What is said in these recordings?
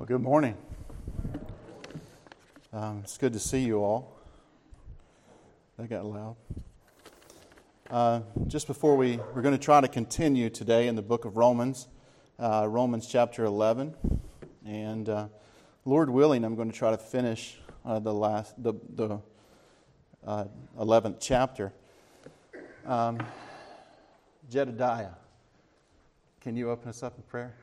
Well, good morning. It's good to see you all. That got loud. Just before we're going to try to continue today in the book of Romans, Romans chapter 11, and Lord willing, I'm going to try to finish the 11th chapter. Jedediah, can you open us up in prayer?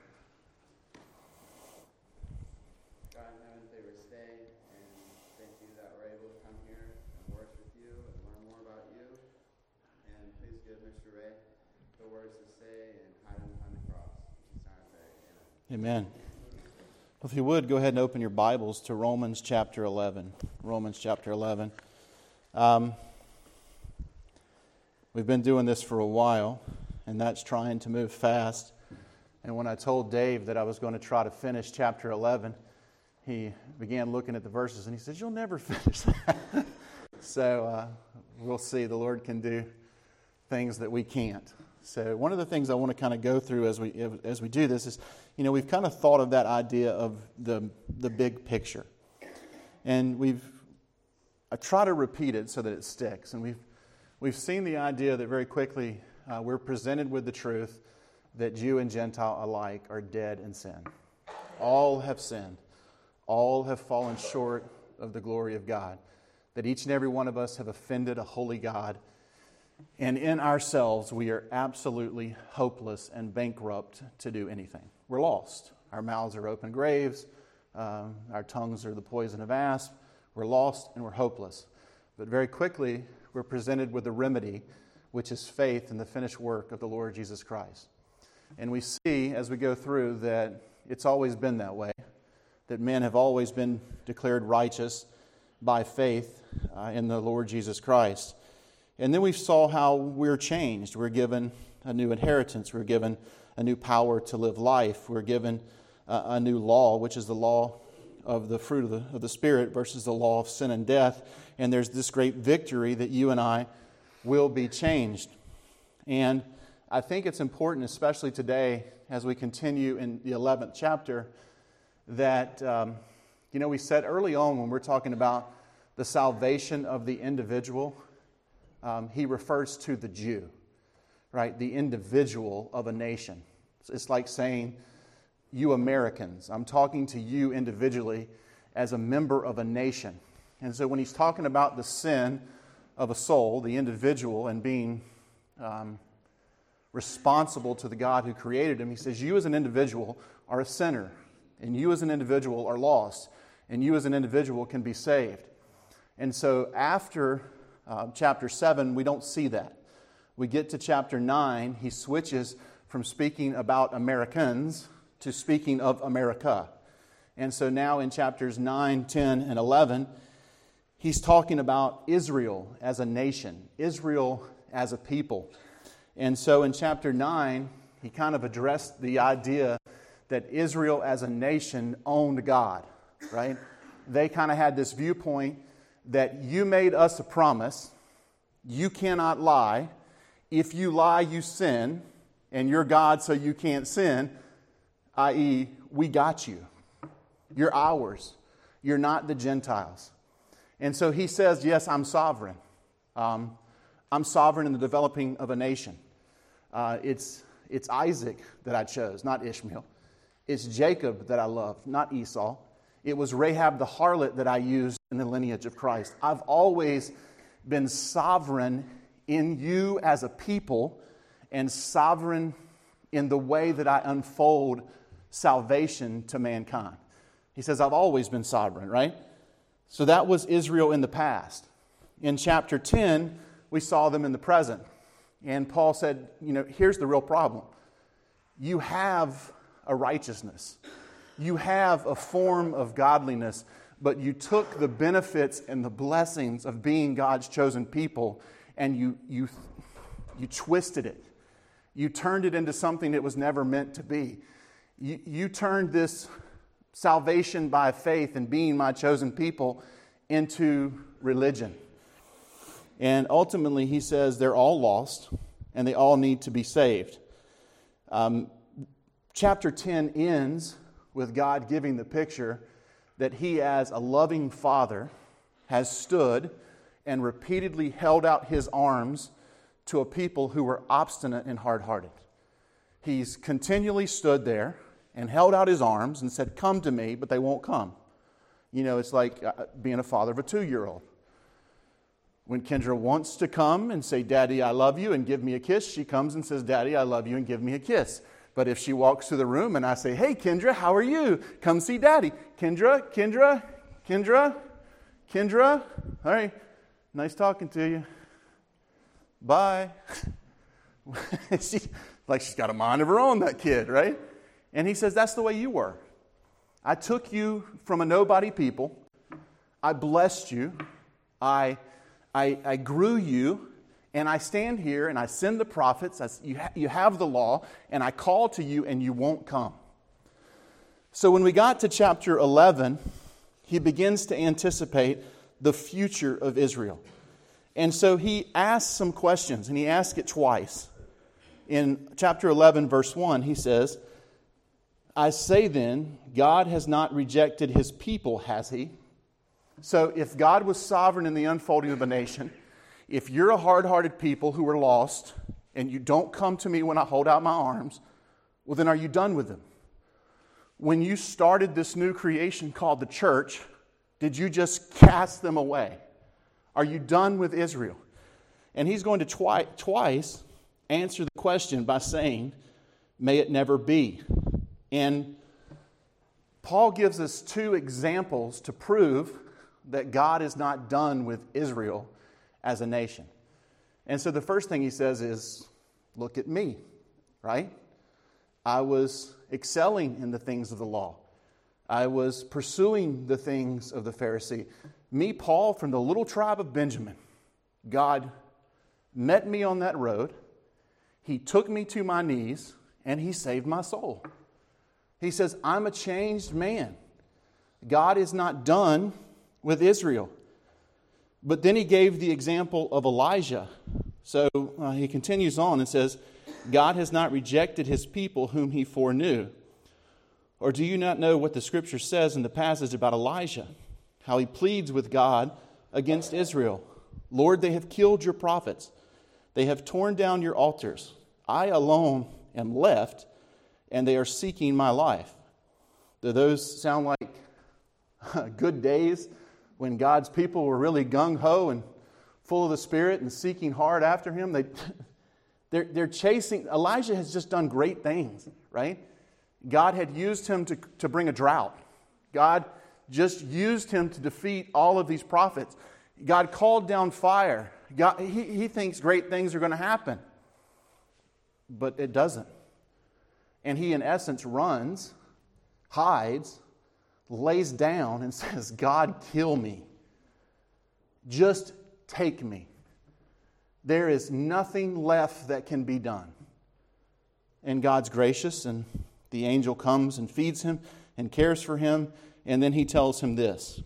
Amen. Well, if you would, go ahead and open your Bibles to Romans chapter 11. Romans chapter 11. We've been doing this for a while, and that's trying to move fast. And when I told Dave that I was going to try to finish chapter 11, he began looking at the verses, and he says, "You'll never finish that." So we'll see. The Lord can do things that we can't. So one of the things I want to kind of go through as we do this is, we've kind of thought of that idea of the big picture, and I try to repeat it so that it sticks. And we've seen the idea that very quickly we're presented with the truth that Jew and Gentile alike are dead in sin. All have sinned. All have fallen short of the glory of God. That each and every one of us have offended a holy God. And in ourselves, we are absolutely hopeless and bankrupt to do anything. We're lost. Our mouths are open graves. Our tongues are the poison of asp. We're lost and we're hopeless. But very quickly, we're presented with the remedy, which is faith in the finished work of the Lord Jesus Christ. And we see, as we go through, that it's always been that way, that men have always been declared righteous by faith in the Lord Jesus Christ. And then we saw how we're changed. We're given a new inheritance. We're given a new power to live life. We're given a new law, which is the law of the fruit of the Spirit versus the law of sin and death. And there's this great victory that you and I will be changed. And I think it's important, especially today, as we continue in the 11th chapter, that, we said early on when we're talking about the salvation of the individual, he refers to the Jew, right? The individual of a nation. It's like saying, you Americans, I'm talking to you individually as a member of a nation. And so when he's talking about the sin of a soul, the individual, and being responsible to the God who created him, he says, you as an individual are a sinner, and you as an individual are lost, and you as an individual can be saved. And so after chapter 7, we don't see that. We get to chapter 9, he switches from speaking about Americans to speaking of America. And so now in chapters 9, 10, and 11, he's talking about Israel as a nation, Israel as a people. And so in chapter 9, he kind of addressed the idea that Israel as a nation owned God, right? They kind of had this viewpoint that you made us a promise, you cannot lie. If you lie, you sin, and you're God, so you can't sin, i.e., we got you. You're ours. You're not the Gentiles. And so he says, yes, I'm sovereign. I'm sovereign in the developing of a nation. It's Isaac that I chose, not Ishmael. It's Jacob that I love, not Esau. It was Rahab the harlot that I used in the lineage of Christ. I've always been sovereign in you as a people and sovereign in the way that I unfold salvation to mankind. He says, I've always been sovereign, right? So that was Israel in the past. In chapter 10, we saw them in the present. And Paul said, here's the real problem. You have a righteousness. You have a form of godliness, but you took the benefits and the blessings of being God's chosen people and you twisted it. You turned it into something it was never meant to be. You turned this salvation by faith and being my chosen people into religion. And ultimately, he says they're all lost and they all need to be saved. Chapter 10 ends with God giving the picture that He, as a loving Father, has stood and repeatedly held out His arms to a people who were obstinate and hard-hearted. He's continually stood there and held out His arms and said, "Come to me," but they won't come. You know, it's like being a father of a 2-year-old. When Kendra wants to come and say, "Daddy, I love you," and give me a kiss, she comes and says, "Daddy, I love you," and give me a kiss. But if she walks through the room and I say, "Hey, Kendra, how are you? Come see Daddy." Kendra, all right, nice talking to you. Bye. She's got a mind of her own, that kid, right? And He says, that's the way you were. I took you from a nobody people. I blessed you. I grew you. And I stand here and I send the prophets. You have the law. And I call to you and you won't come. So when we got to chapter 11, He begins to anticipate the future of Israel. And so He asks some questions, and He asks it twice. In chapter 11, verse 1, He says, "I say then, God has not rejected His people, has He?" So if God was sovereign in the unfolding of a nation, if you're a hard-hearted people who are lost, and you don't come to me when I hold out my arms, well, then are you done with them? When you started this new creation called the church, did you just cast them away? Are you done with Israel? And He's going to twice answer the question by saying, "May it never be." And Paul gives us 2 examples to prove that God is not done with Israel as a nation. And so the first thing he says is, look at me, right? I was excelling in the things of the law. I was pursuing the things of the Pharisee. Me, Paul, from the little tribe of Benjamin, God met me on that road. He took me to my knees, and He saved my soul. He says, I'm a changed man. God is not done with Israel. But then He gave the example of Elijah. So he continues on and says, God has not rejected His people whom He foreknew. Or do you not know what the Scripture says in the passage about Elijah? How he pleads with God against Israel. Lord, they have killed your prophets. They have torn down your altars. I alone am left, and they are seeking my life. Do those sound like good days when God's people were really gung-ho and full of the Spirit and seeking hard after Him? They're chasing. Elijah has just done great things, right? God had used him to bring a drought. God just used him to defeat all of these prophets. God called down fire. He thinks great things are going to happen. But it doesn't. And he, in essence, runs, hides, lays down, and says, God, kill me. Just take me. There is nothing left that can be done. And God's gracious, and the angel comes and feeds him and cares for him. And then he tells him this: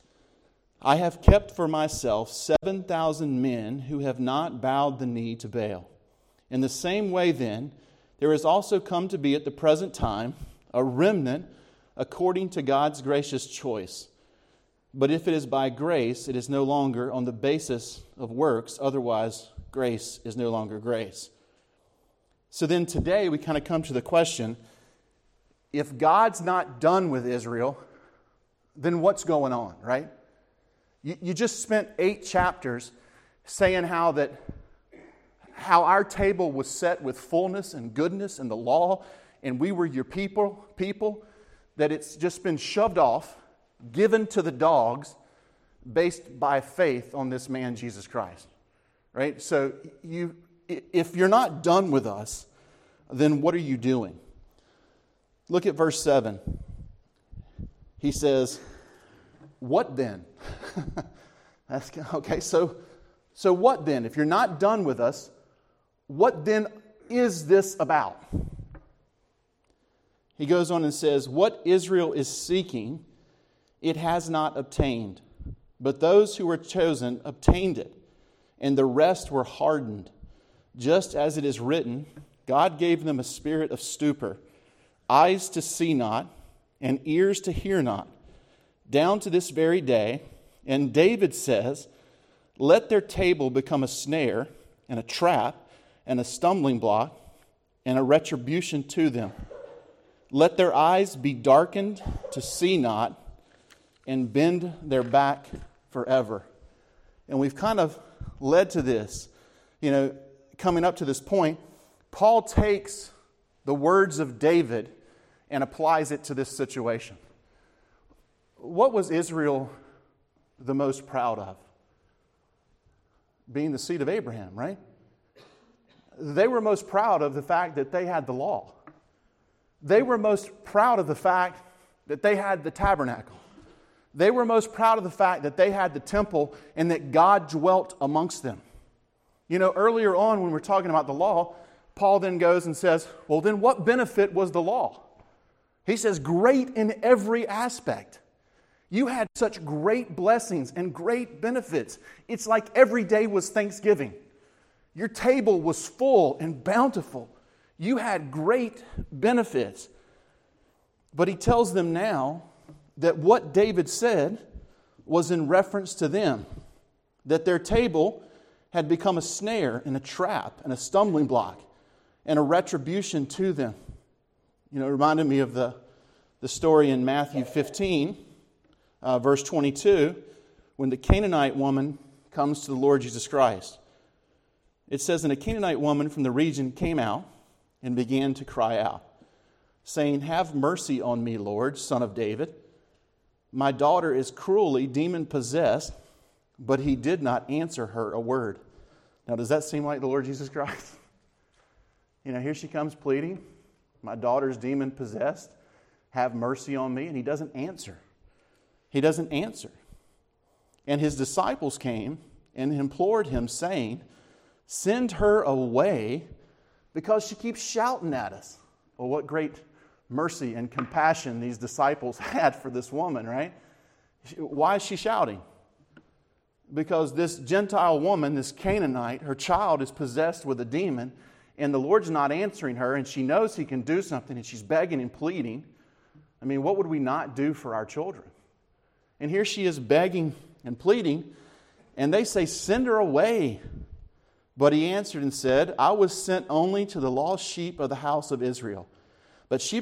I have kept for myself 7,000 men who have not bowed the knee to Baal. In the same way, then, there has also come to be at the present time a remnant according to God's gracious choice. But if it is by grace, it is no longer on the basis of works. Otherwise, grace is no longer grace. So then today we kind of come to the question, if God's not done with Israel, then what's going on, right? You just spent 8 chapters saying how our table was set with fullness and goodness and the law, and we were your people, that it's just been shoved off, given to the dogs, based by faith on this man, Jesus Christ. Right? So if you're not done with us, then what are you doing? Look at verse 7. He says, what then? Okay, so what then? If you're not done with us, what then is this about? He goes on and says, what Israel is seeking, it has not obtained. But those who were chosen obtained it, and the rest were hardened. Just as it is written, God gave them a spirit of stupor, eyes to see not, and ears to hear not, down to this very day. And David says, let their table become a snare and a trap and a stumbling block and a retribution to them. Let their eyes be darkened to see not, and bend their back forever. And we've kind of led to this, coming up to this point. Paul takes the words of David and applies it to this situation. What was Israel the most proud of? Being the seed of Abraham, right? They were most proud of the fact that they had the law. They were most proud of the fact that they had the tabernacle. They were most proud of the fact that they had the temple and that God dwelt amongst them. Earlier on when we're talking about the law, Paul then goes and says, well, then what benefit was the law? He says, great in every aspect. You had such great blessings and great benefits. It's like every day was Thanksgiving. Your table was full and bountiful. You had great benefits. But he tells them now that what David said was in reference to them, that their table had become a snare and a trap and a stumbling block and a retribution to them. It reminded me of the story in Matthew 15, verse 22, when the Canaanite woman comes to the Lord Jesus Christ. It says, and a Canaanite woman from the region came out and began to cry out, saying, have mercy on me, Lord, Son of David. My daughter is cruelly demon-possessed. But he did not answer her a word. Now, does that seem like the Lord Jesus Christ? Here she comes pleading, my daughter's demon-possessed. Have mercy on me. And he doesn't answer. He doesn't answer. And his disciples came and implored him, saying, send her away because she keeps shouting at us. Well, what great mercy and compassion these disciples had for this woman, right? Why is she shouting? Because this Gentile woman, this Canaanite, her child is possessed with a demon, and the Lord's not answering her, and she knows He can do something, and she's begging and pleading. What would we not do for our children? And here she is begging and pleading, and they say, send her away. But he answered and said, I was sent only to the lost sheep of the house of Israel. But she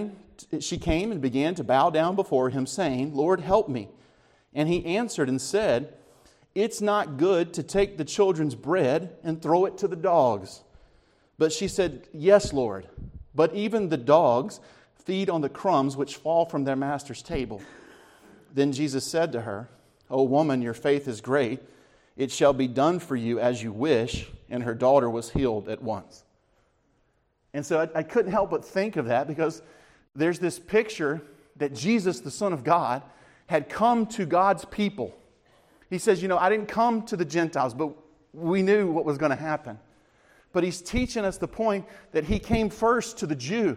came and began to bow down before him, saying, Lord, help me. And he answered and said, it's not good to take the children's bread and throw it to the dogs. But she said, yes, Lord, but even the dogs feed on the crumbs which fall from their master's table. Then Jesus said to her, O woman, your faith is great. It shall be done for you as you wish. And her daughter was healed at once. And so I couldn't help but think of that, because there's this picture that Jesus, the Son of God, had come to God's people. He says, I didn't come to the Gentiles, but we knew what was going to happen. But he's teaching us the point that he came first to the Jew.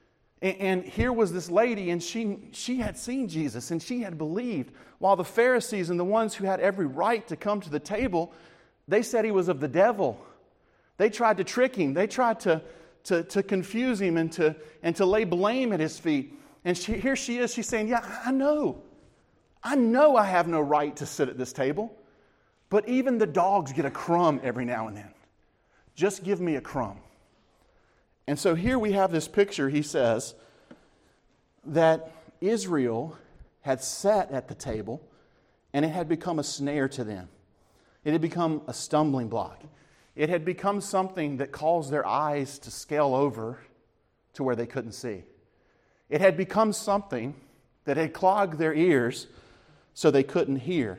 And here was this lady, and she had seen Jesus, and she had believed. While the Pharisees and the ones who had every right to come to the table, they said he was of the devil. They tried to trick him. They tried to confuse him and to lay blame at his feet. And here she is, she's saying, yeah, I know I have no right to sit at this table, but even the dogs get a crumb every now and then. Just give me a crumb. And so here we have this picture, he says, that Israel had sat at the table and it had become a snare to them. It had become a stumbling block. It had become something that caused their eyes to scale over to where they couldn't see. It had become something that had clogged their ears so they couldn't hear.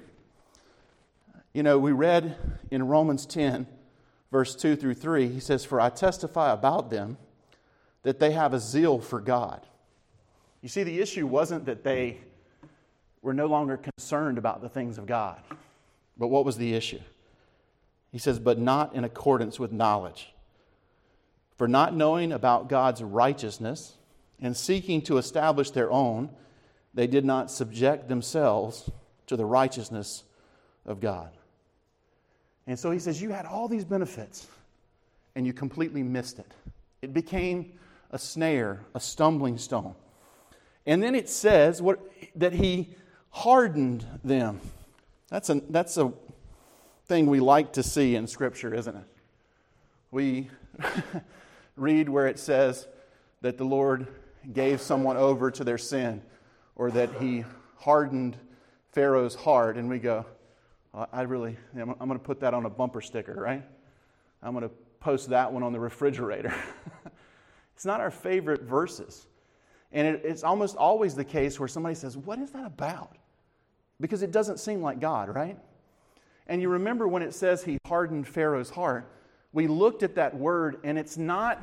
We read in Romans 10, verse 2 through 3, he says, for I testify about them that they have a zeal for God. You see, the issue wasn't that they were no longer concerned about the things of God. But what was the issue? He says, but not in accordance with knowledge. For not knowing about God's righteousness and seeking to establish their own, they did not subject themselves to the righteousness of God. And so he says, you had all these benefits, and you completely missed it. It became a snare, a stumbling stone. And then it says that He hardened them. That's a thing we like to see in Scripture, isn't it? We read where it says that the Lord gave someone over to their sin, or that He hardened Pharaoh's heart, and we go, I'm going to put that on a bumper sticker, right? I'm going to post that one on the refrigerator. It's not our favorite verses. And it's almost always the case where somebody says, what is that about? Because it doesn't seem like God, right? And you remember when it says He hardened Pharaoh's heart, we looked at that word, and it's not...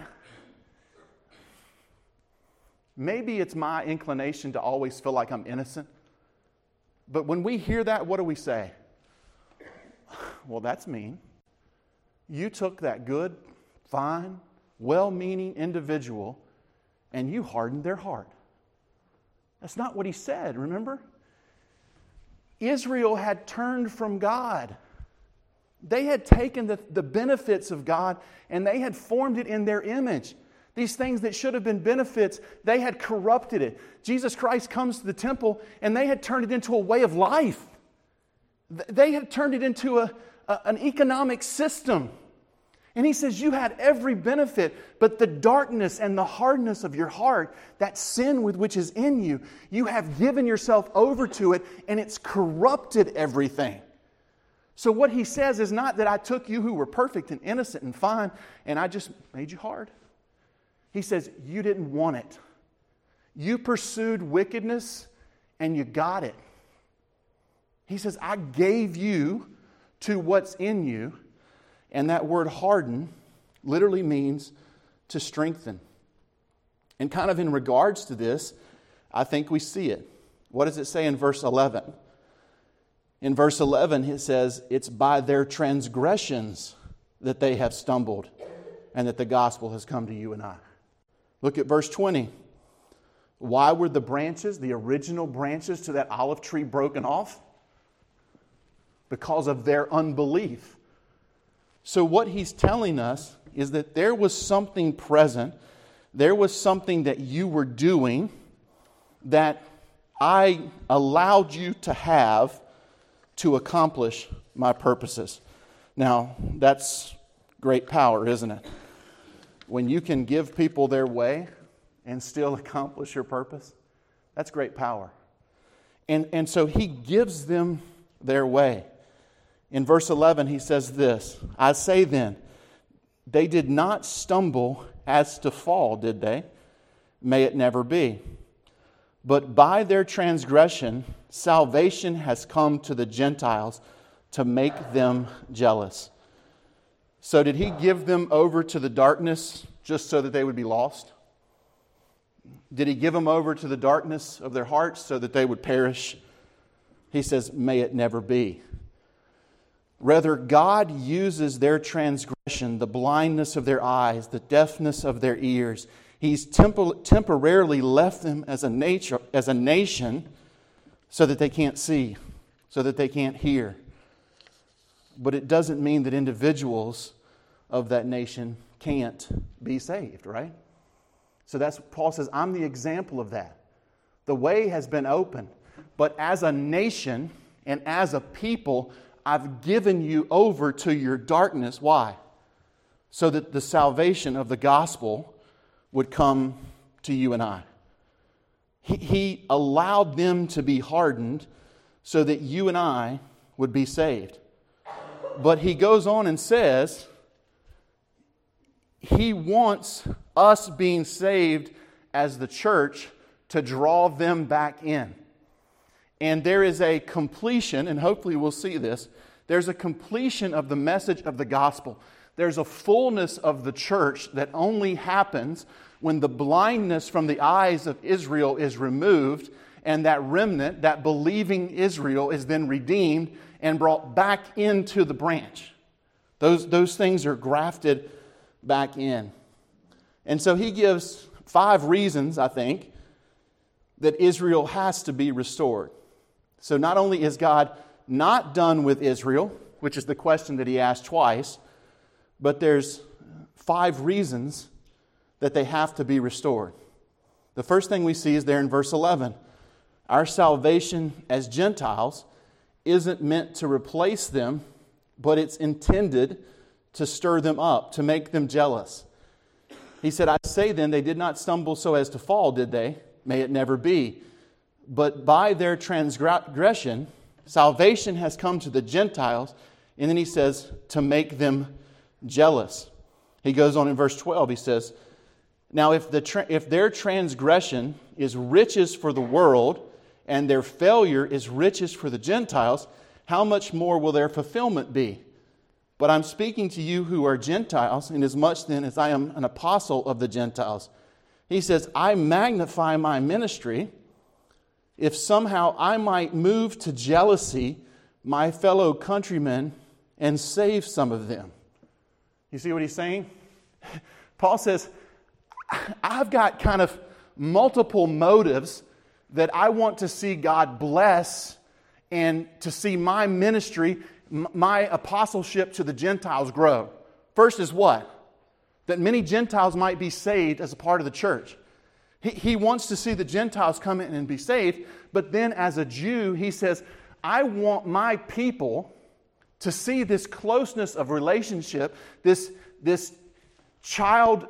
Maybe it's my inclination to always feel like I'm innocent. But when we hear that, what do we say? Well, that's mean. You took that good, fine, well-meaning individual and you hardened their heart. That's not what He said, remember? Israel had turned from God. They had taken the benefits of God and they had formed it in their image. These things that should have been benefits, they had corrupted it. Jesus Christ comes to the temple and they had turned it into a way of life. They had turned it into an economic system. And He says, you had every benefit, but the darkness and the hardness of your heart, that sin with which is in you, you have given yourself over to it and it's corrupted everything. So what He says is not that I took you who were perfect and innocent and fine and I just made you hard. He says, you didn't want it. You pursued wickedness and you got it. He says, I gave you to what's in you. And that word harden literally means to strengthen. And kind of in regards to this, I think we see it. What does it say in verse 11? In verse 11, it says, it's by their transgressions that they have stumbled and that the gospel has come to you and I. Look at verse 20. Why were the branches, the original branches to that olive tree, broken off? Because of their unbelief. So what he's telling us is that there was something present, there was something that you were doing that I allowed you to have to accomplish my purposes. Now, that's great power, isn't it? When you can give people their way and still accomplish your purpose, that's great power. And so he gives them their way. In verse 11, he says this, I say then, they did not stumble as to fall, did they? May it never be. But by their transgression, salvation has come to the Gentiles to make them jealous. So did he give them over to the darkness just so that they would be lost? Did he give them over to the darkness of their hearts so that they would perish? He says, may it never be. Rather, God uses their transgression, the blindness of their eyes, the deafness of their ears. He's temporarily left them as a nation so that they can't see, so that they can't hear. But it doesn't mean that individuals of that nation can't be saved, right? So that's Paul says, I'm the example of that. The way has been opened. But as a nation and as a people, I've given you over to your darkness. Why? So that the salvation of the gospel would come to you and I. He allowed them to be hardened so that you and I would be saved. But he goes on and says, he wants us being saved as the church to draw them back in. And there is a completion, and hopefully we'll see this, there's a completion of the message of the gospel. There's a fullness of the church that only happens when the blindness from the eyes of Israel is removed, and that remnant, that believing Israel, is then redeemed and brought back into the branch. Those things are grafted back in. And so he gives 5 reasons, I think, that Israel has to be restored. So not only is God not done with Israel, which is the question that he asked twice, but there's 5 reasons that they have to be restored. The first thing we see is there in verse 11. Our salvation as Gentiles isn't meant to replace them, but it's intended to stir them up, to make them jealous. He said, I say then, they did not stumble so as to fall, did they? May it never be. But by their transgression, salvation has come to the Gentiles, and then he says, to make them jealous. He goes on in verse 12, he says, now if their transgression is riches for the world, and their failure is riches for the Gentiles, how much more will their fulfillment be? But I'm speaking to you who are Gentiles, inasmuch then as I am an apostle of the Gentiles. He says, I magnify my ministry, if somehow I might move to jealousy my fellow countrymen and save some of them. You see what he's saying? Paul says, I've got kind of multiple motives that I want to see God bless and to see my ministry, my apostleship to the Gentiles grow. First is what? That many Gentiles might be saved as a part of the church. He wants to see the Gentiles come in and be saved, but then as a Jew, he says, I want my people to see this closeness of relationship, this child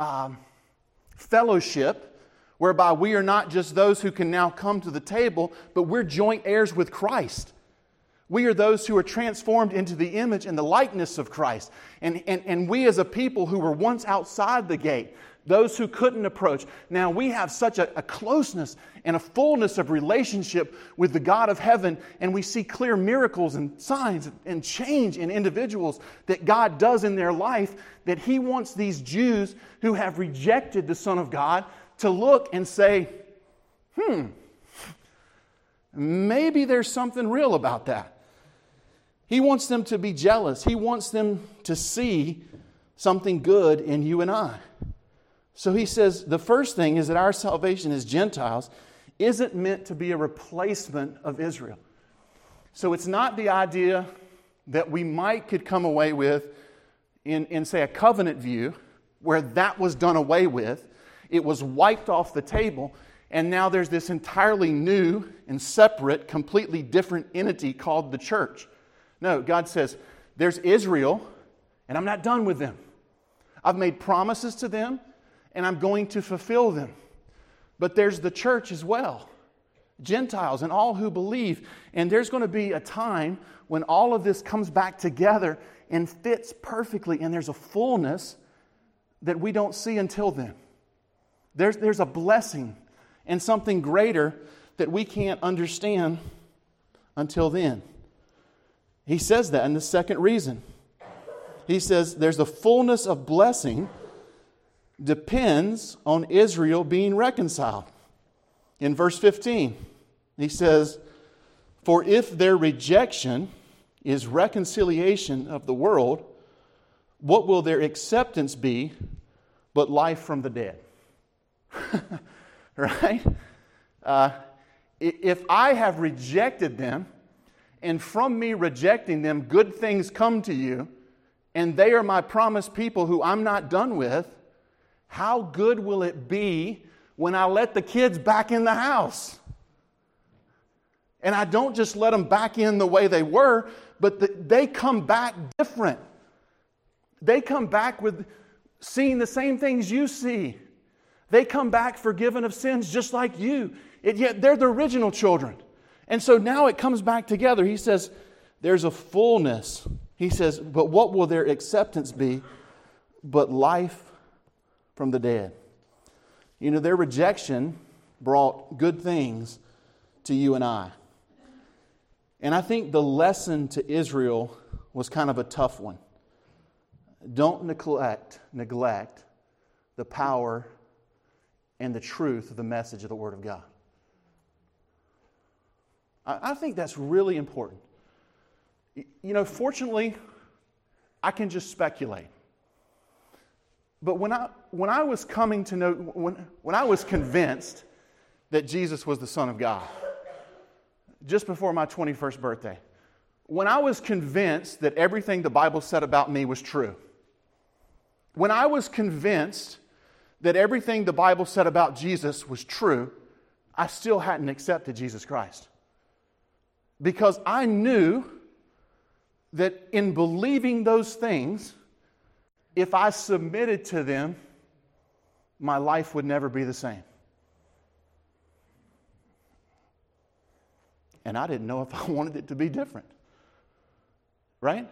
fellowship, whereby we are not just those who can now come to the table, but we're joint heirs with Christ. We are those who are transformed into the image and the likeness of Christ. And we as a people who were once outside the gate, those who couldn't approach, now we have such a closeness and a fullness of relationship with the God of heaven, and we see clear miracles and signs and change in individuals that God does in their life, that He wants these Jews who have rejected the Son of God to look and say, maybe there's something real about that. He wants them to be jealous. He wants them to see something good in you and I. So he says the first thing is that our salvation as Gentiles isn't meant to be a replacement of Israel. So it's not the idea that we could come away with in say, a covenant view where that was done away with. It was wiped off the table, and now there's this entirely new and separate, completely different entity called the church. No, God says, there's Israel, and I'm not done with them. I've made promises to them, and I'm going to fulfill them. But there's the church as well, Gentiles and all who believe. And there's going to be a time when all of this comes back together and fits perfectly, and there's a fullness that we don't see until then. There's a blessing and something greater that we can't understand until then. He says that in the second reason. He says there's a fullness of blessing depends on Israel being reconciled. In verse 15, he says, for if their rejection is reconciliation of the world, what will their acceptance be but life from the dead? Right? If I have rejected them, and from me rejecting them, good things come to you, and they are my promised people who I'm not done with, how good will it be when I let the kids back in the house? And I don't just let them back in the way they were, but they come back different. They come back with seeing the same things you see. They come back forgiven of sins just like you. Yet they're the original children. And so now it comes back together. He says, there's a fullness. He says, but what will their acceptance be but life from the dead? You know, their rejection brought good things to you and I. And I think the lesson to Israel was kind of a tough one. Don't neglect the power and the truth of the message of the Word of God. I think that's really important. You know, fortunately, I can just speculate. But when I was coming to know, when I was convinced that Jesus was the Son of God, just before my 21st birthday, when I was convinced that everything the Bible said about me was true, when I was convinced that everything the Bible said about Jesus was true, I still hadn't accepted Jesus Christ. Because I knew that in believing those things, if I submitted to them, my life would never be the same. And I didn't know if I wanted it to be different. Right?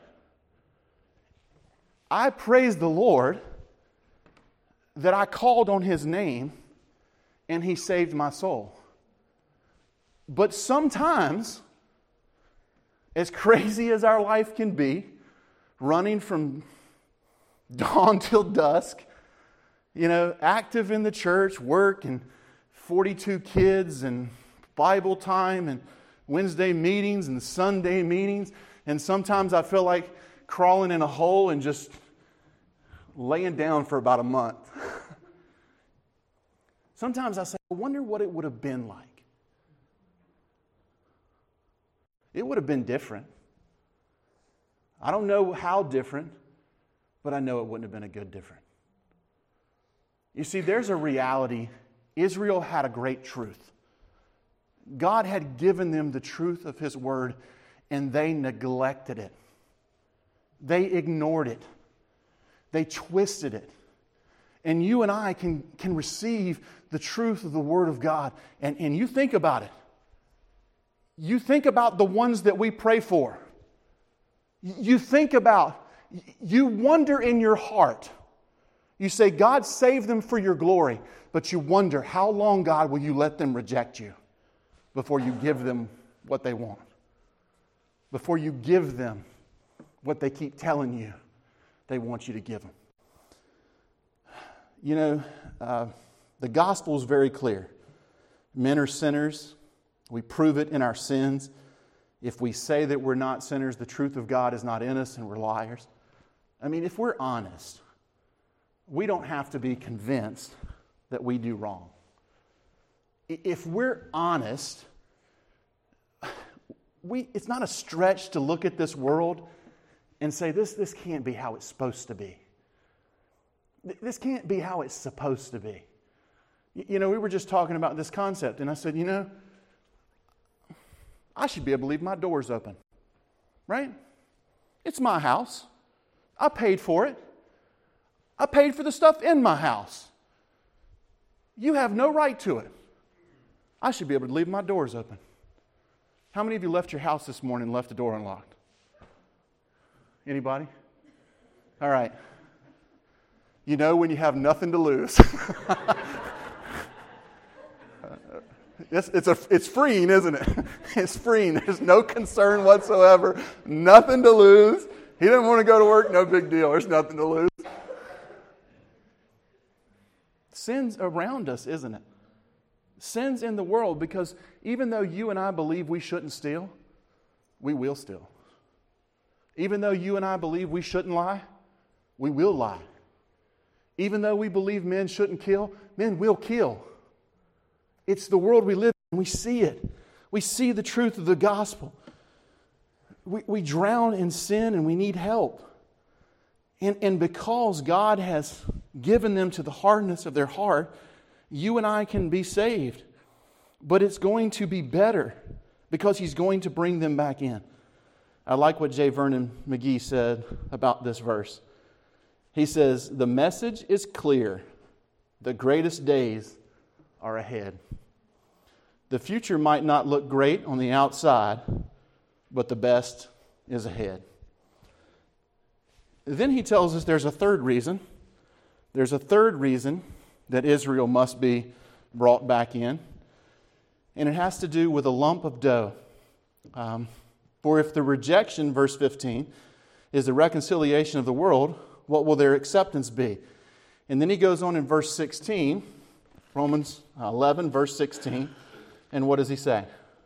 I praise the Lord that I called on His name and He saved my soul. But sometimes, as crazy as our life can be, running from dawn till dusk, active in the church, work, and 42 kids, and Bible time, and Wednesday meetings, and Sunday meetings, and sometimes I feel like crawling in a hole and just laying down for about a month. Sometimes I say, I wonder what it would have been like. It would have been different. I don't know how different, but I know it wouldn't have been a good different. You see, there's a reality. Israel had a great truth. God had given them the truth of His Word, and they neglected it. They ignored it. They twisted it. And you and I can receive the truth of the Word of God. And you think about it. You think about the ones that we pray for. You wonder in your heart. You say, God, save them for your glory. But you wonder, how long, God, will you let them reject you before you give them what they want? Before you give them what they keep telling you they want you to give them. The gospel is very clear. Men are sinners. We prove it in our sins. If we say that we're not sinners, the truth of God is not in us and we're liars. I mean, if we're honest, we don't have to be convinced that we do wrong. If we're honest, it's not a stretch to look at this world and say, this can't be how it's supposed to be. This can't be how it's supposed to be. We were just talking about this concept, and I said, I should be able to leave my doors open, right? It's my house. I paid for it. I paid for the stuff in my house. You have no right to it. I should be able to leave my doors open. How many of you left your house this morning and left the door unlocked? Anybody? All right. When you have nothing to lose. It's freeing, isn't it? It's freeing. There's no concern whatsoever. Nothing to lose. He doesn't want to go to work. No big deal. There's nothing to lose. Sin's around us, isn't it? Sin's in the world, because even though you and I believe we shouldn't steal, we will steal. Even though you and I believe we shouldn't lie, we will lie. Even though we believe men shouldn't kill, men will kill. It's the world we live in. We see it. We see the truth of the gospel. We drown in sin and we need help. And because God has given them to the hardness of their heart, you and I can be saved. But it's going to be better because He's going to bring them back in. I like what J. Vernon McGee said about this verse. He says, the message is clear. The greatest days are ahead. The future might not look great on the outside, but the best is ahead. Then he tells us there's a third reason. There's a third reason that Israel must be brought back in. And it has to do with a lump of dough. For if the rejection, verse 15, is the reconciliation of the world, what will their acceptance be? And then he goes on in verse 16, Romans 11, verse 16. And what does he say?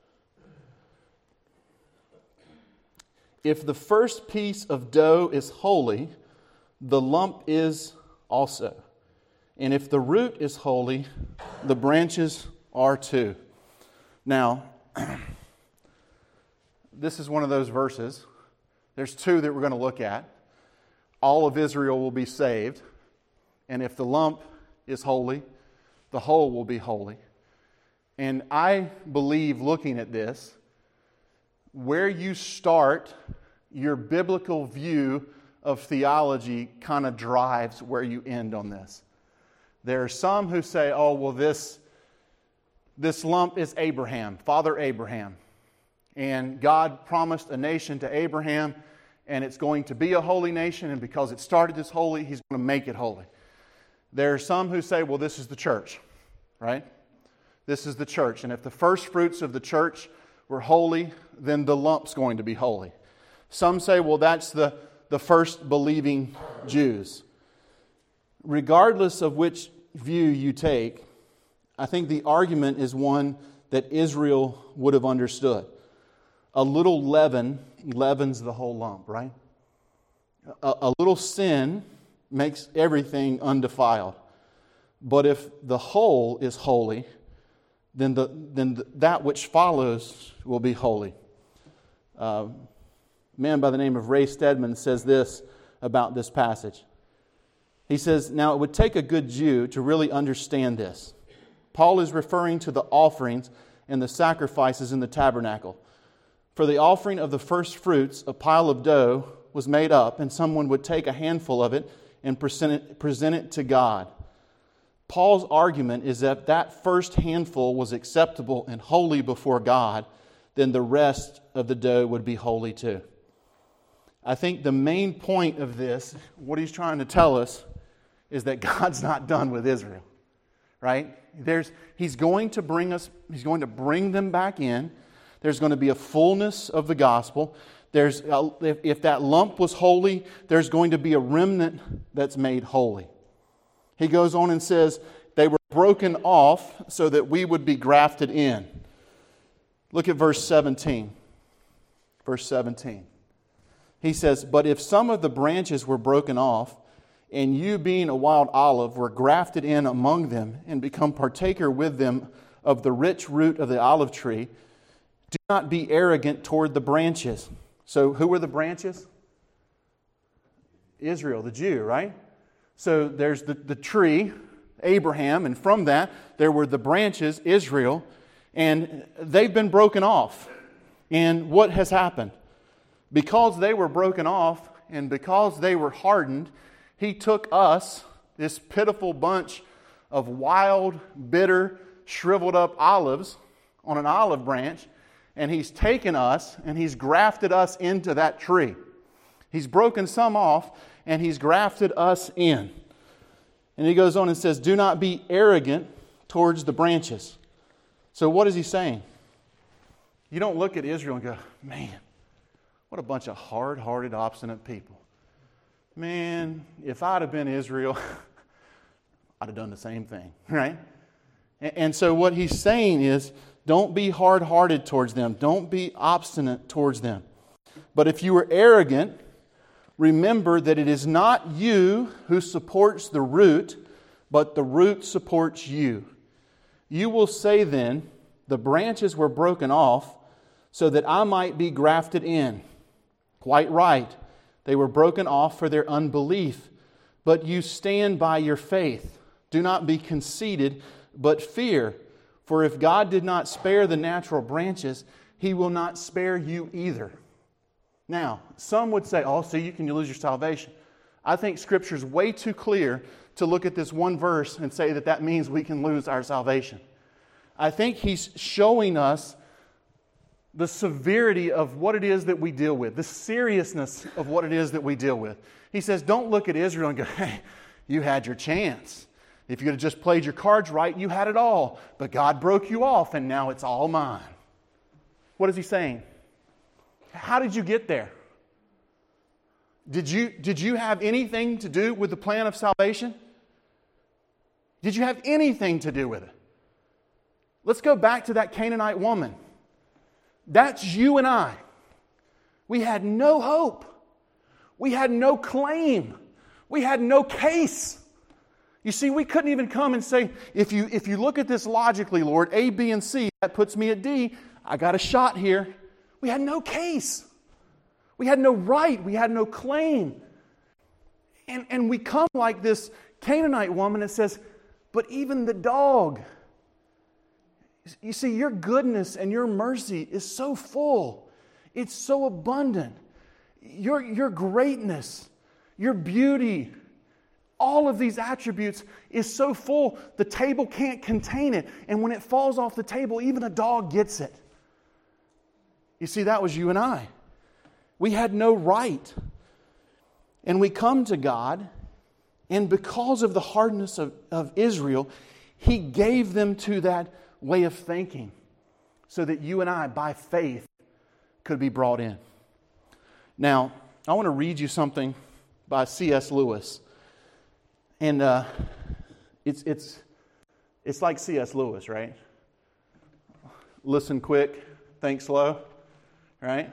If the first piece of dough is holy, the lump is also. And if the root is holy, the branches are too. Now, this is one of those verses. There's two that we're going to look at. All of Israel will be saved. And if the lump is holy, the whole will be holy. And I believe, looking at this, where you start your biblical view of theology kind of drives where you end on this. There are some who say, oh, well, this lump is Abraham, Father Abraham. And God promised a nation to Abraham, and it's going to be a holy nation, and because it started as holy, He's going to make it holy. There are some who say, well, this is the church, right? This is the church, and if the first fruits of the church were holy, then the lump's going to be holy. Some say, well, that's the first believing Jews. Regardless of which view you take, I think the argument is one that Israel would have understood. A little leaven leavens the whole lump, right? A little sin makes everything undefiled. But if the whole is holy, then that which follows will be holy. A man by the name of Ray Stedman says this about this passage. He says, now it would take a good Jew to really understand this. Paul is referring to the offerings and the sacrifices in the tabernacle. For the offering of the first fruits, a pile of dough was made up, and someone would take a handful of it and present it to God. Paul's argument is that that first handful was acceptable and holy before God, then the rest of the dough would be holy too. I think the main point of this, what he's trying to tell us, is that God's not done with Israel, right? He's going to bring them back in. There's going to be a fullness of the gospel. If that lump was holy, there's going to be a remnant that's made holy. He goes on and says, they were broken off so that we would be grafted in. Look at verse 17. Verse 17. He says, but if some of the branches were broken off, and you being a wild olive were grafted in among them, and become partaker with them of the rich root of the olive tree, do not be arrogant toward the branches. So who were the branches? Israel, the Jew, right? So there's the tree, Abraham, and from that there were the branches, Israel, and they've been broken off. And what has happened? Because they were broken off and because they were hardened, He took us, this pitiful bunch of wild, bitter, shriveled up olives on an olive branch, and He's taken us and He's grafted us into that tree. He's broken some off and He's grafted us in. And He goes on and says, do not be arrogant towards the branches. So what is He saying? You don't look at Israel and go, man, what a bunch of hard-hearted, obstinate people. Man, if I'd have been Israel, I'd have done the same thing, right? And so what He's saying is, don't be hard-hearted towards them. Don't be obstinate towards them. But if you are arrogant, remember that it is not you who supports the root, but the root supports you. You will say then, the branches were broken off so that I might be grafted in. Quite right. They were broken off for their unbelief. But you stand by your faith. Do not be conceited, but fear. For if God did not spare the natural branches, He will not spare you either. Now, some would say, oh, see, you can lose your salvation. I think Scripture is way too clear to look at this one verse and say that means we can lose our salvation. I think He's showing us the severity of what it is that we deal with, the seriousness of what it is that we deal with. He says, don't look at Israel and go, hey, you had your chance. If you had just played your cards right, you had it all. But God broke you off and now it's all mine. What is He saying? How did you get there? Did you have anything to do with the plan of salvation? Did you have anything to do with it? Let's go back to that Canaanite woman. That's you and I. We had no hope. We had no claim. We had no case. You see, we couldn't even come and say, if you look at this logically, Lord, A, B, and C, that puts me at D. I got a shot here. We had no case. We had no right. We had no claim. And we come like this Canaanite woman that says, but even the dog. You see, your goodness and your mercy is so full. It's so abundant. Your greatness, your beauty, all of these attributes is so full, the table can't contain it. And when it falls off the table, even a dog gets it. You see, that was you and I. We had no right. And we come to God, and because of the hardness of Israel, He gave them to that way of thinking so that you and I, by faith, could be brought in. Now, I want to read you something by C.S. Lewis. And it's like C.S. Lewis, right? Listen quick, think slow, right?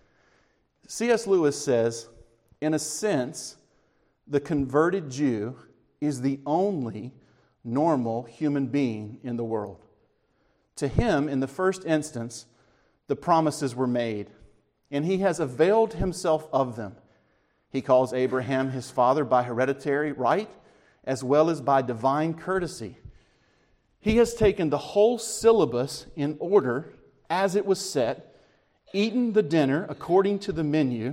C.S. Lewis says, in a sense, the converted Jew is the only normal human being in the world. To him, in the first instance, the promises were made, and he has availed himself of them. He calls Abraham his father by hereditary right, as well as by divine courtesy. He has taken the whole syllabus in order as it was set, eaten the dinner according to the menu.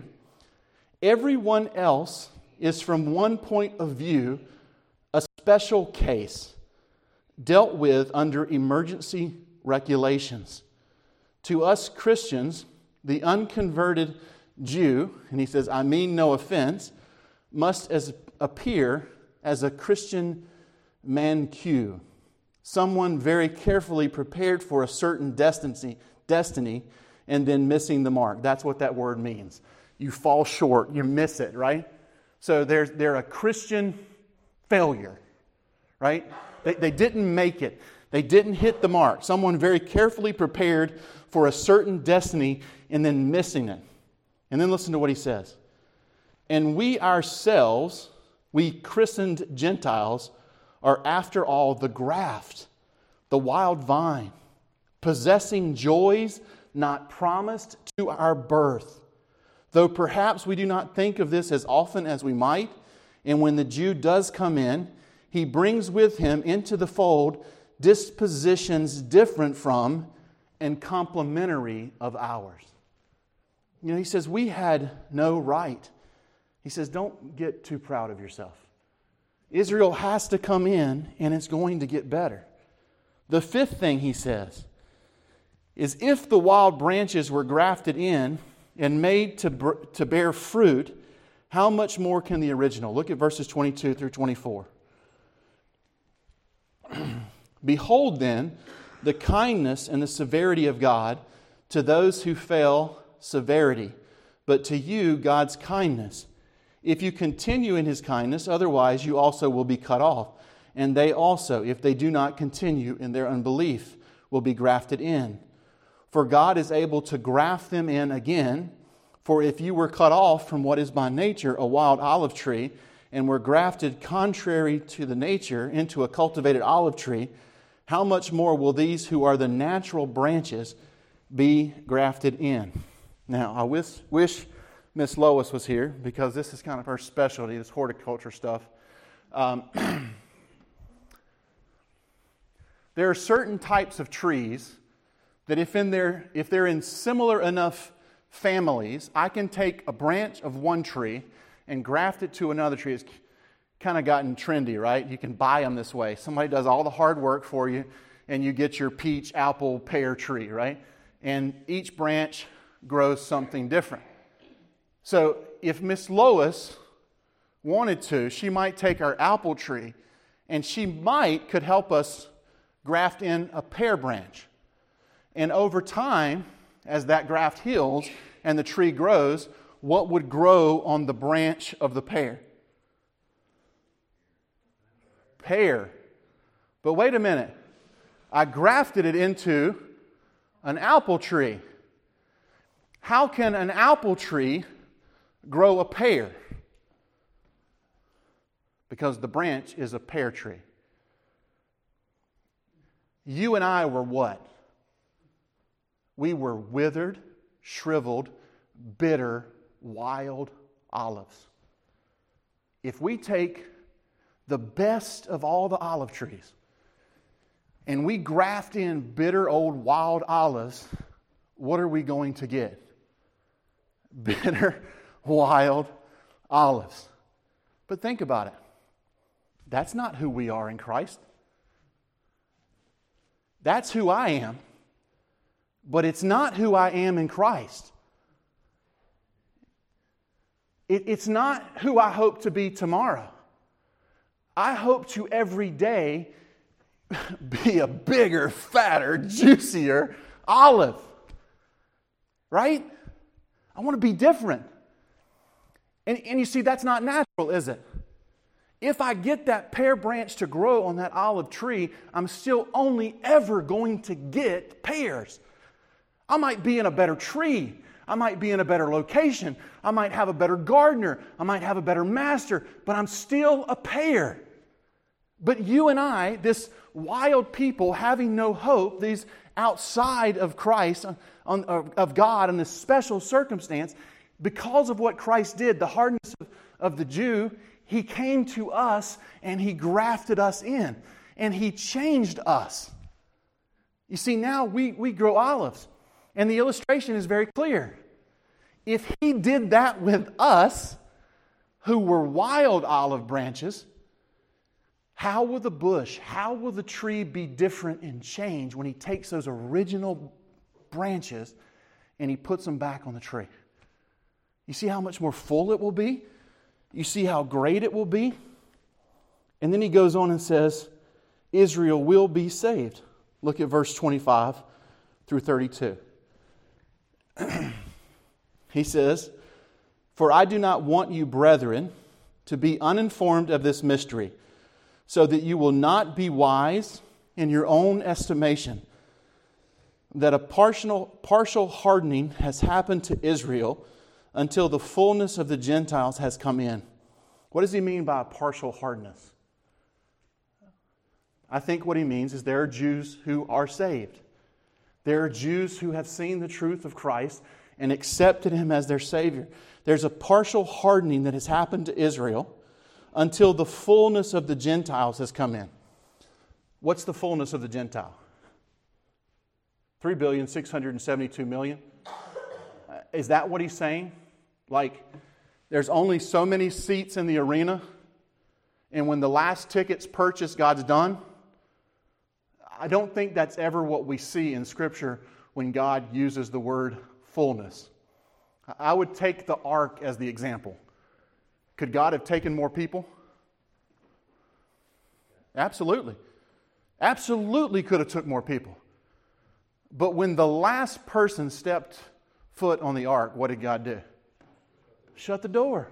Everyone else is, from one point of view, a special case, dealt with under emergency regulations. To us Christians, the unconverted Jew, and he says, I mean no offense, must appear as a Christian manque, someone very carefully prepared for a certain destiny, and then missing the mark. That's what that word means. You fall short, you miss it, right? So they're a Christian failure, right? They didn't make it. They didn't hit the mark. Someone very carefully prepared for a certain destiny and then missing it. And then listen to what he says. And we ourselves, we christened Gentiles, are after all the graft, the wild vine, possessing joys not promised to our birth. Though perhaps we do not think of this as often as we might, and when the Jew does come in, he brings with him into the fold dispositions different from and complementary of ours. You know, he says, we had no right. He says, don't get too proud of yourself. Israel has to come in, and it's going to get better. The fifth thing he says is, if the wild branches were grafted in and made to bear fruit, how much more can the original? Look at verses 22 through 24. Behold then the kindness and the severity of God. To those who fail, severity, but to you God's kindness. If you continue in His kindness, otherwise you also will be cut off. And they also, if they do not continue in their unbelief, will be grafted in. For God is able to graft them in again. For if you were cut off from what is by nature a wild olive tree, and were grafted contrary to the nature into a cultivated olive tree, how much more will these who are the natural branches be grafted in? Now, I wish Miss Lois was here, because this is kind of her specialty, this horticulture stuff. There are certain types of trees that if they're in similar enough families, I can take a branch of one tree and graft it to another tree. It's kind of gotten trendy, right? You can buy them this way. Somebody does all the hard work for you, and you get your peach, apple, pear tree, right? And each branch grows something different. So if Miss Lois wanted to, she might take our apple tree, and she could help us graft in a pear branch. And over time, as that graft heals and the tree grows, what would grow on the branch of the pear? Pear. But wait a minute. I grafted it into an apple tree. How can an apple tree grow a pear? Because the branch is a pear tree. You and I were what? We were withered, shriveled, bitter, wild olives. If we take the best of all the olive trees, and we graft in bitter old wild olives, what are we going to get? Bitter, wild olives. But think about it. That's not who we are in Christ. That's who I am. But it's not who I am in Christ. It's not who I hope to be tomorrow. I hope to every day be a bigger, fatter, juicier olive. Right? I want to be different. And you see, that's not natural, is it? If I get that pear branch to grow on that olive tree, I'm still only ever going to get pears. I might be in a better tree. I might be in a better location. I might have a better gardener. I might have a better master, but I'm still a pear. But you and I, this wild people having no hope, these outside of Christ, of God in this special circumstance, because of what Christ did, the hardness of the Jew, He came to us and He grafted us in. And He changed us. You see, now we grow olives. And the illustration is very clear. If He did that with us, who were wild olive branches, how will the bush, how will the tree be different and change when He takes those original branches and He puts them back on the tree? You see how much more full it will be? You see how great it will be? And then He goes on and says, Israel will be saved. Look at verse 25 through 32. He says, For I do not want you, brethren, to be uninformed of this mystery, so that you will not be wise in your own estimation, that a partial hardening has happened to Israel until the fullness of the Gentiles has come in. What does he mean by a partial hardness? I think what he means is there are Jews who are saved. There are Jews who have seen the truth of Christ and accepted Him as their Savior. There's a partial hardening that has happened to Israel until the fullness of the Gentiles has come in. What's the fullness of the Gentile? 3,672,000,000. Is that what he's saying? Like, there's only so many seats in the arena, and when the last ticket's purchased, God's done? I don't think that's ever what we see in Scripture when God uses the word fullness. I would take the ark as the example. Could God have taken more people? Absolutely. Absolutely could have took more people. But when the last person stepped foot on the ark, what did God do? Shut the door.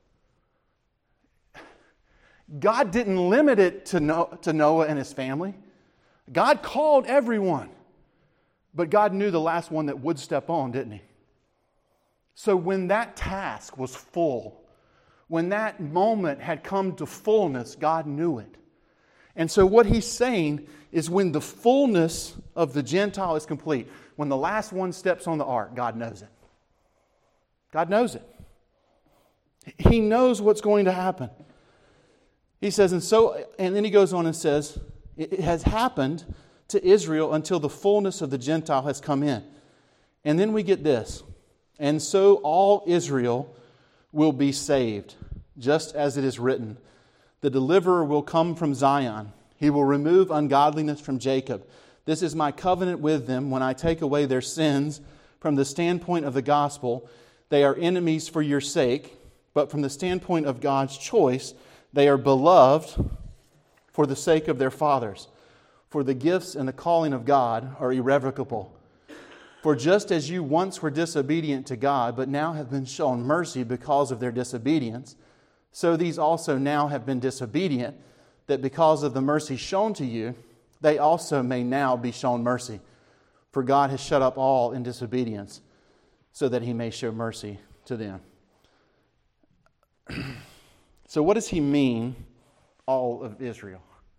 God didn't limit it to Noah and his family. God called everyone. But God knew the last one that would step on, didn't He? So when that task was full, when that moment had come to fullness, God knew it. And so what He's saying is when the fullness of the Gentile is complete, when the last one steps on the ark, God knows it. God knows it. He knows what's going to happen. He says, and then he goes on and says, it has happened to Israel until the fullness of the Gentile has come in. And then we get this. And so all Israel will be saved, just as it is written. The deliverer will come from Zion. He will remove ungodliness from Jacob. This is my covenant with them when I take away their sins. From the standpoint of the gospel, they are enemies for your sake. But from the standpoint of God's choice, they are beloved for the sake of their fathers. For the gifts and the calling of God are irrevocable. For just as you once were disobedient to God, but now have been shown mercy because of their disobedience, so these also now have been disobedient, that because of the mercy shown to you, they also may now be shown mercy. For God has shut up all in disobedience, so that He may show mercy to them. So what does He mean, all of Israel?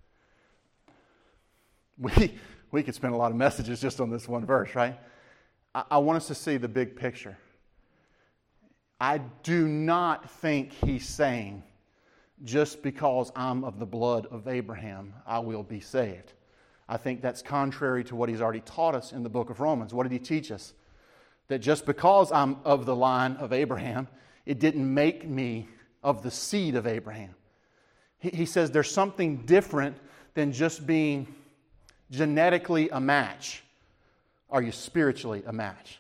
We could spend a lot of messages just on this one verse, right? I want us to see the big picture. I do not think He's saying just because I'm of the blood of Abraham, I will be saved. I think that's contrary to what he's already taught us in the book of Romans. What did he teach us? That just because I'm of the line of Abraham, it didn't make me of the seed of Abraham. He says there's something different than just being genetically a match. Are you spiritually a match?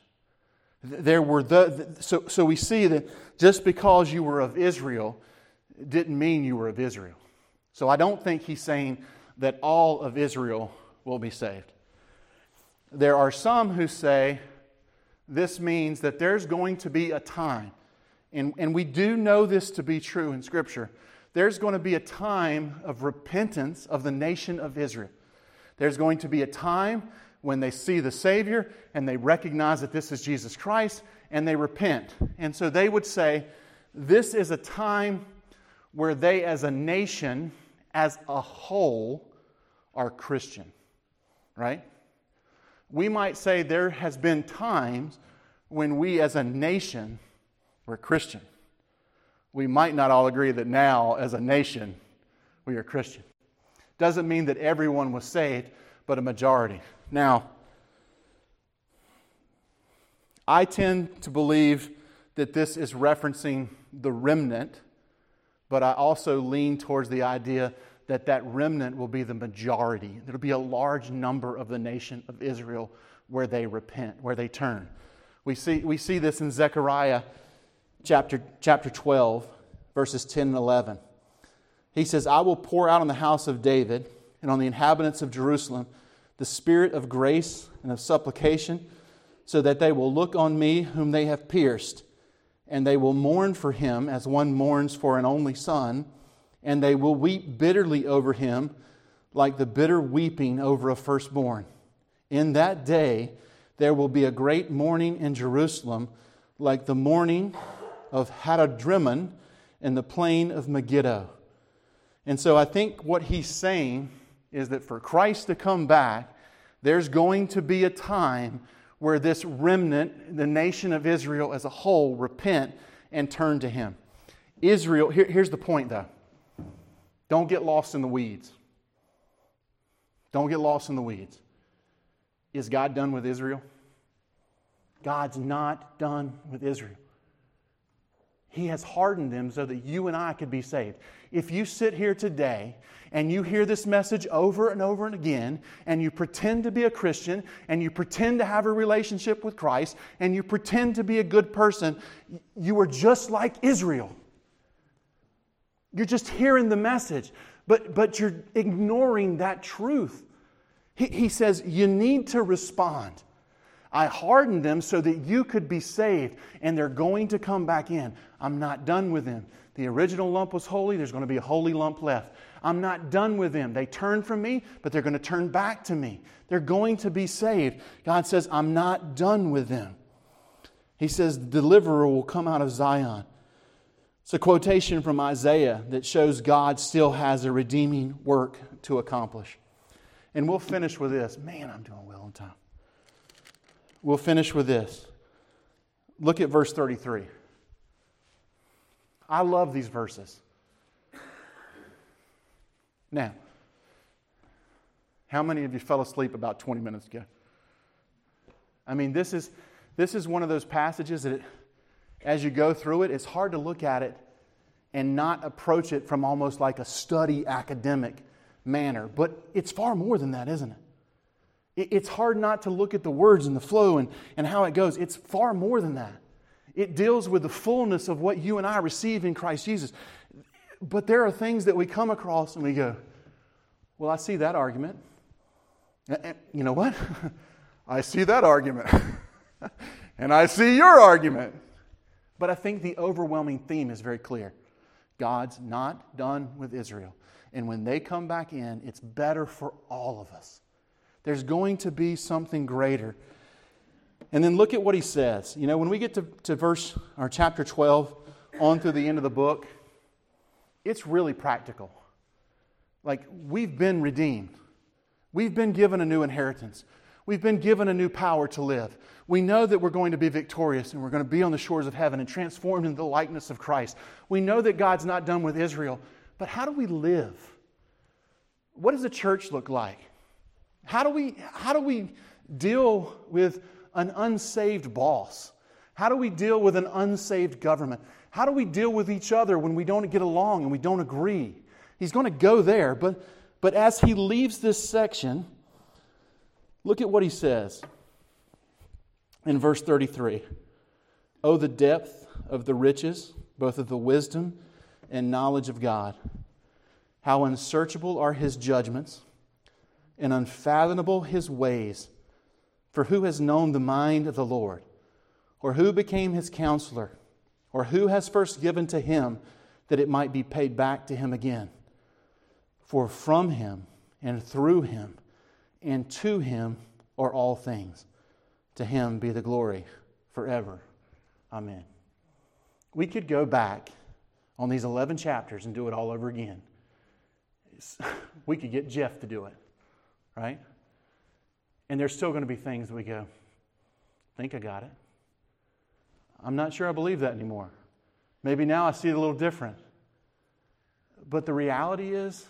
So we see that just because you were of Israel didn't mean you were of Israel. So I don't think he's saying that all of Israel will be saved. There are some who say this means that there's going to be a time, and we do know this to be true in Scripture, there's going to be a time of repentance of the nation of Israel. There's going to be a time when they see the Savior and they recognize that this is Jesus Christ and they repent. And so they would say this is a time where they as a nation, as a whole, are Christian. Right? We might say there has been times when we as a nation were Christian. We might not all agree that now as a nation we are Christian. Doesn't mean that everyone was saved, but a majority. Now, I tend to believe that this is referencing the remnant, but I also lean towards the idea that that remnant will be the majority. There will be a large number of the nation of Israel where they repent, where they turn. We see this in Zechariah chapter 12, verses 10 and 11. He says, I will pour out on the house of David and on the inhabitants of Jerusalem the spirit of grace and of supplication, so that they will look on me whom they have pierced, and they will mourn for him as one mourns for an only son, and they will weep bitterly over him like the bitter weeping over a firstborn. In that day there will be a great mourning in Jerusalem, like the mourning of Hadadrimmon in the plain of Megiddo. And so I think what he's saying is that for Christ to come back, there's going to be a time where this remnant, the nation of Israel as a whole, repent and turn to Him. Israel, here's the point though. Don't get lost in the weeds. Don't get lost in the weeds. Is God done with Israel? God's not done with Israel. He has hardened them so that you and I could be saved. If you sit here today and you hear this message over and over and again, and you pretend to be a Christian, and you pretend to have a relationship with Christ, and you pretend to be a good person, you are just like Israel. You're just hearing the message, but you're ignoring that truth. He says, you need to respond. I hardened them so that you could be saved, and they're going to come back in. I'm not done with them. The original lump was holy. There's going to be a holy lump left. I'm not done with them. They turned from me, but they're going to turn back to me. They're going to be saved. God says, I'm not done with them. He says, the deliverer will come out of Zion. It's a quotation from Isaiah that shows God still has a redeeming work to accomplish. And we'll finish with this. Man, I'm doing well on time. We'll finish with this. Look at verse 33. I love these verses. Now, how many of you fell asleep about 20 minutes ago? I mean, this is one of those passages that as you go through it, it's hard to look at it and not approach it from almost like a study academic manner. But it's far more than that, isn't it? It's hard not to look at the words and the flow and how it goes. It's far more than that. It deals with the fullness of what you and I receive in Christ Jesus. But there are things that we come across and we go, well, I see that argument. You know what? I see that argument. And I see your argument. But I think the overwhelming theme is very clear. God's not done with Israel. And when they come back in, it's better for all of us. There's going to be something greater. And then look at what he says. You know, when we get to chapter 12 on through the end of the book, it's really practical. Like, we've been redeemed. We've been given a new inheritance. We've been given a new power to live. We know that we're going to be victorious and we're going to be on the shores of heaven and transformed into the likeness of Christ. We know that God's not done with Israel, But how do we live? What does the church look like? How do we deal with an unsaved boss? How do we deal with an unsaved government? How do we deal with each other when we don't get along and we don't agree? He's going to go there, but as he leaves this section, look at what he says in verse 33. Oh, the depth of the riches, both of the wisdom and knowledge of God. How unsearchable are His judgments and unfathomable His ways. For who has known the mind of the Lord? Or who became His counselor? Or who has first given to Him that it might be paid back to Him again? For from Him and through Him and to Him are all things. To Him be the glory forever. Amen. We could go back on these 11 chapters and do it all over again. We could get Jeff to do it, right? And there's still going to be things we go, I think I got it. I'm not sure I believe that anymore. Maybe now I see it a little different. But the reality is,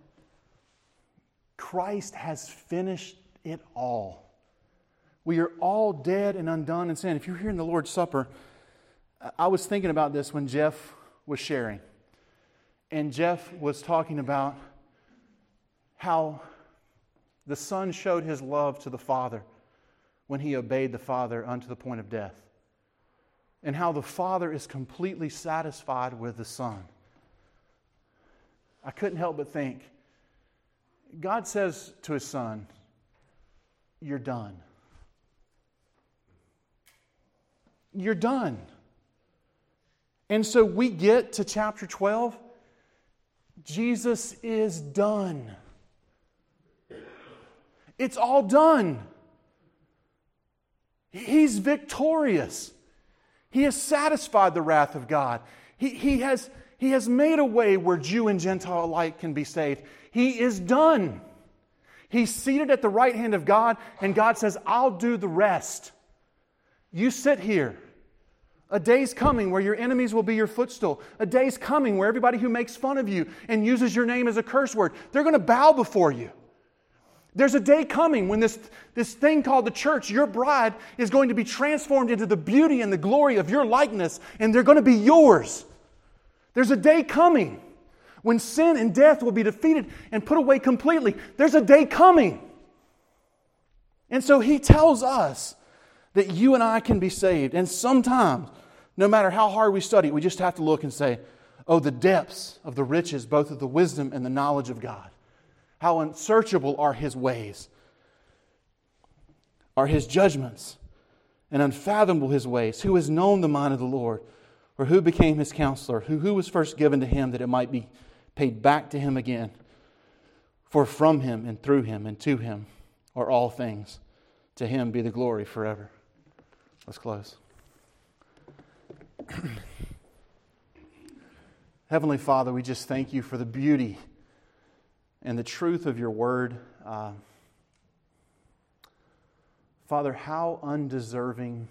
Christ has finished it all. We are all dead and undone in sin. If you're here in the Lord's Supper, I was thinking about this when Jeff was sharing. And Jeff was talking about how the Son showed His love to the Father when He obeyed the Father unto the point of death. And how the Father is completely satisfied with the Son. I couldn't help but think, God says to His Son, you're done. You're done. And so we get to chapter 12. Jesus is done. It's all done. He's victorious. He has satisfied the wrath of God. He has made a way where Jew and Gentile alike can be saved. He is done. He's seated at the right hand of God, and God says, I'll do the rest. You sit here. A day's coming where your enemies will be your footstool. A day's coming where everybody who makes fun of you and uses your name as a curse word, they're going to bow before you. There's a day coming when this thing called the church, your bride, is going to be transformed into the beauty and the glory of your likeness, and they're going to be yours. There's a day coming when sin and death will be defeated and put away completely. There's a day coming. And so He tells us that you and I can be saved. And sometimes, no matter how hard we study, we just have to look and say, oh, the depths of the riches, both of the wisdom and the knowledge of God. How unsearchable are His ways, are His judgments, and unfathomable His ways. Who has known the mind of the Lord? Or who became His counselor? Who was first given to Him that it might be paid back to Him again? For from Him and through Him and to Him are all things. To Him be the glory forever. Let's close. Heavenly Father, we just thank You for the beauty and the truth of Your Word. Father, how undeserving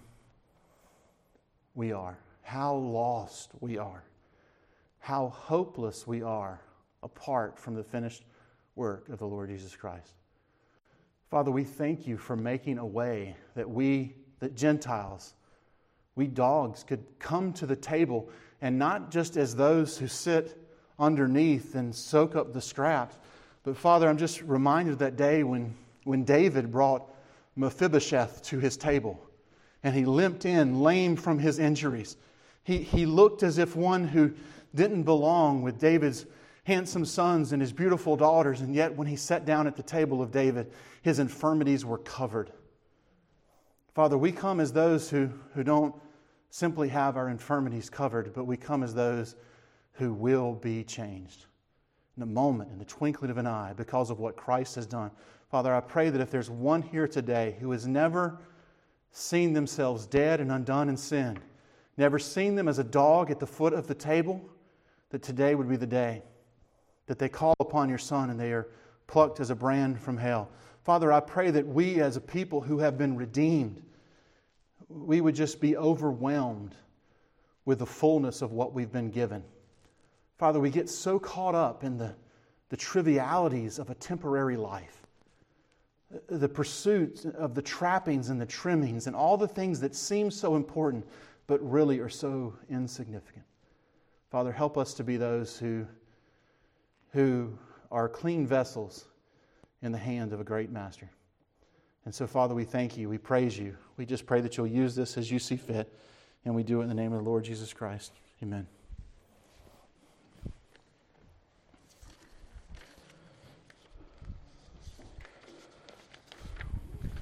we are. How lost we are. How hopeless we are apart from the finished work of the Lord Jesus Christ. Father, we thank You for making a way that Gentiles, we dogs, could come to the table, and not just as those who sit underneath and soak up the scraps. But Father, I'm just reminded of that day when David brought Mephibosheth to his table, and he limped in, lame from his injuries. He looked as if one who didn't belong with David's handsome sons and his beautiful daughters, and yet when he sat down at the table of David, his infirmities were covered. Father, we come as those who don't simply have our infirmities covered, but we come as those who will be changed in a moment, in the twinkling of an eye, because of what Christ has done. Father, I pray that if there's one here today who has never seen themselves dead and undone in sin, never seen them as a dog at the foot of the table, that today would be the day that they call upon Your Son and they are plucked as a brand from hell. Father, I pray that we as a people who have been redeemed, we would just be overwhelmed with the fullness of what we've been given. Father, we get so caught up in the trivialities of a temporary life, the pursuit of the trappings and the trimmings and all the things that seem so important but really are so insignificant. Father, help us to be those who are clean vessels in the hand of a great Master. And so, Father, we thank you. We praise you. We just pray that you'll use this as you see fit. And we do it in the name of the Lord Jesus Christ. Amen.